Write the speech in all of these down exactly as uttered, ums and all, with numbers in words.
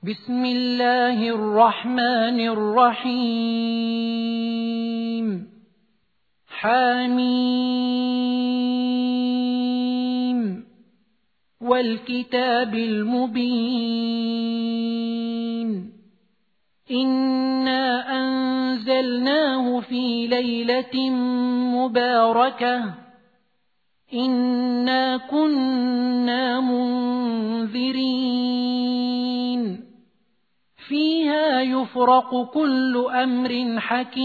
بسم الله الرحمن الرحيم حميم والكتاب المبين إنا أنزلناه في ليلة مباركة إنا كنا منذرين فيها يفرق كل أمر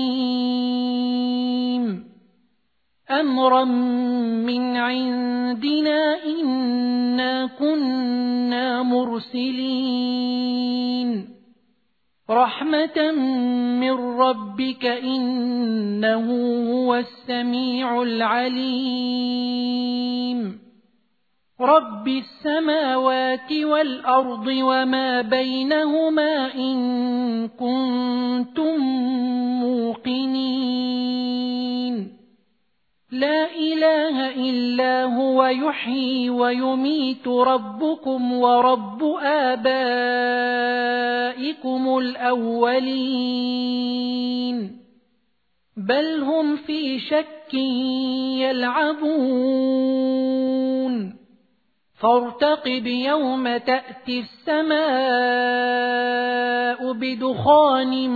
حكيم أمرا من عندنا إنا كنا مرسلين رحمة من ربك إنه هو السميع العليم رب السماوات والأرض وما بينهما إن كنتم موقنين لا إله إلا هو يحيي ويميت ربكم ورب آبائكم الأولين بل هم في شك يلعبون فارتقب يوم تأتي السماء بدخان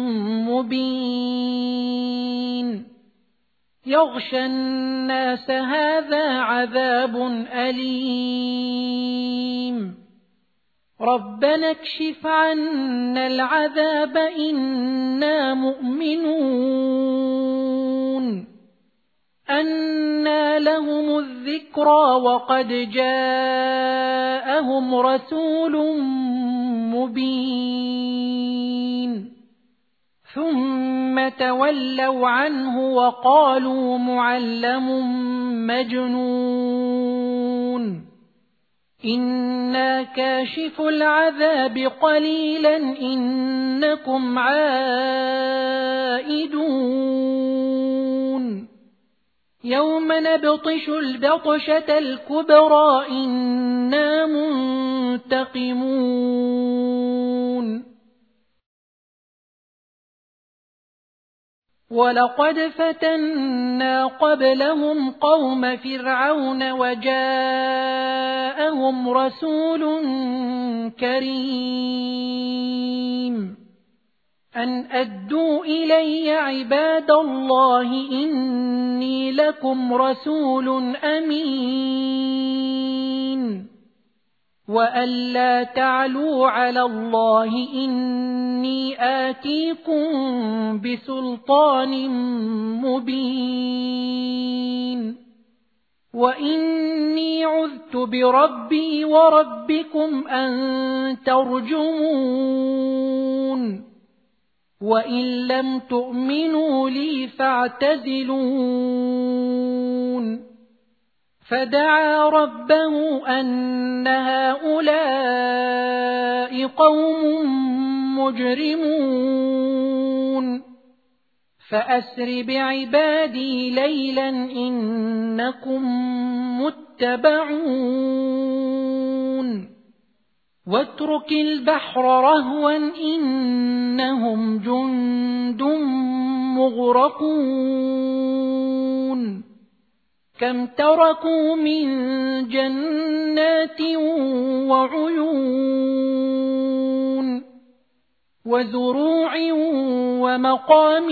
مبين يغشى الناس هذا عذاب أليم ربنا اكشف عنا العذاب إنا مؤمنون أنى لهم الذكرى وقد جاءهم رسول مبين ثم تولوا عنه وقالوا معلم مجنون إنا كاشف العذاب قليلا إنكم عائدون يوم نبطش البطشة الكبرى إنا منتقمون ولقد فتنا قبلهم قوم فرعون وجاءهم رسول كريم أن أدوا إلي عباد الله إني لكم رسول أمين وأن لا تعلوا على الله إني آتيكم بسلطان مبين وإني عذت بربي وربكم أن ترجمون وإن لم تؤمنوا لي فاعتزلون فدعا ربه أن هؤلاء قوم مجرمون فأسر بعبادي ليلا إنكم متبعون واترك البحر رهوا إنهم جند مغرقون كم تركوا من جنات وعيون وزروع ومقام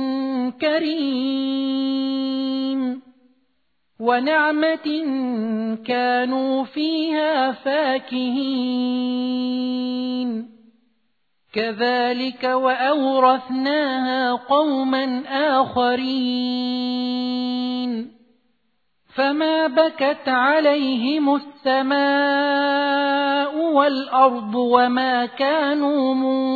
كريم ونعمة كانوا فيها فاكهين كذلك وأورثناها قوما آخرين فما بكت عليهم السماء والأرض وما كانوا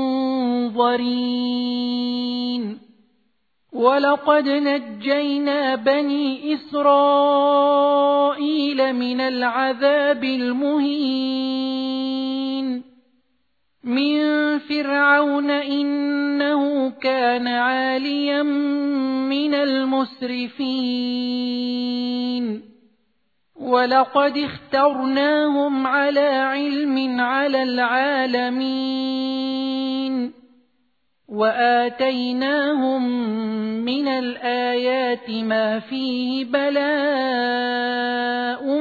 منظرين ولقد نجينا بني إسرائيل من العذاب المهين من فرعون إنه كان عاليا من المسرفين ولقد اخترناهم على علم على العالمين وآتيناهم من الآيات ما فيه بلاء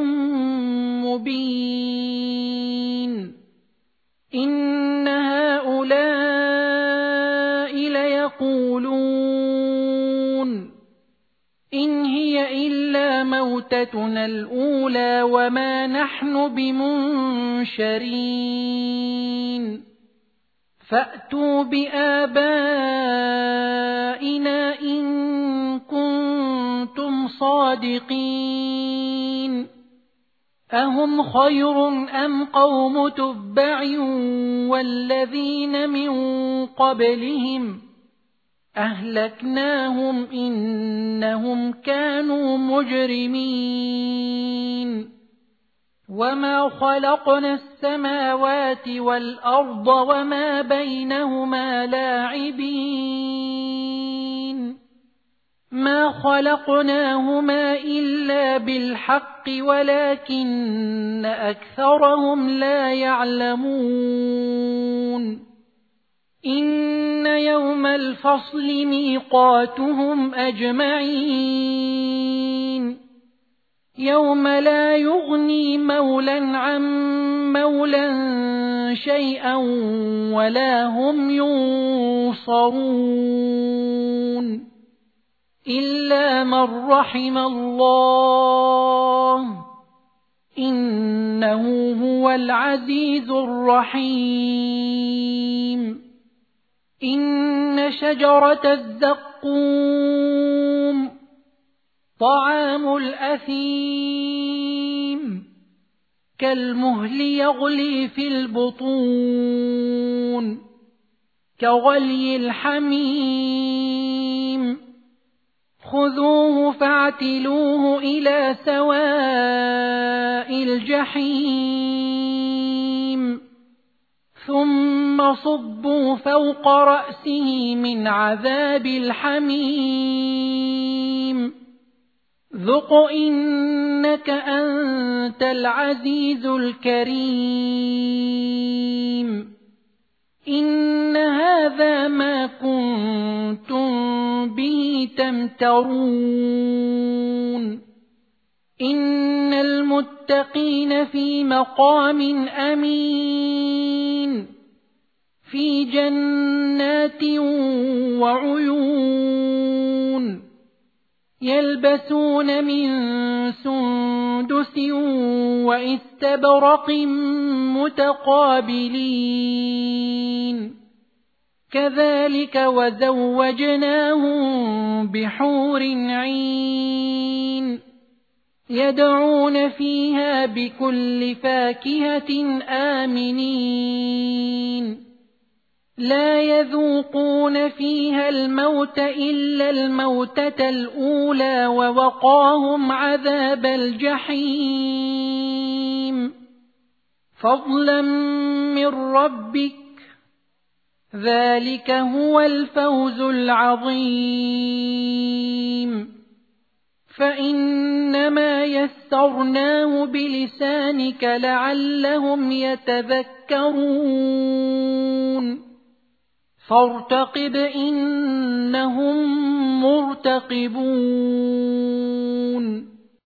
مبين إن هؤلاء ليقولون إن هي إلا موتتنا الأولى وما نحن بمنشرين فأتوا بآبائنا إن كنتم صادقين أهم خير أم قوم تبع والذين من قبلهم أهلكناهم إنهم كانوا مجرمين وما خلقنا السماوات والأرض وما بينهما لاعبين ما خلقناهما إلا بالحق ولكن أكثرهم لا يعلمون إن يوم الفصل ميقاتهم أجمعين يوم لا يغني مولى عن مولى شيئا ولا هم ينصرون إلا من رحم الله إنه هو العزيز الرحيم إن شجرة الزقوم طعام الأثيم كالمهل يغلي في البطون كغلي الحميم خذوه فاعتلوه إلى سواء الجحيم ثم صبوا فوق رأسه من عذاب الحميم ذق إنك أنت العزيز الكريم إن هذا ما كنتم به تمترون إن المتقين في مقام أمين في جنات وعيون يلبسون من سندس واستبرق متقابلين كذلك وزوجناهم بحور عين يدعون فيها بكل فاكهة آمنين لا يذوقون فيها الموت إلا الموتة الأولى ووقاهم عذاب الجحيم فضلا من ربك ذلك هو الفوز العظيم فإنما يسرناه بلسانك لعلهم يتذكرون فارتقب إنهم مرتقبون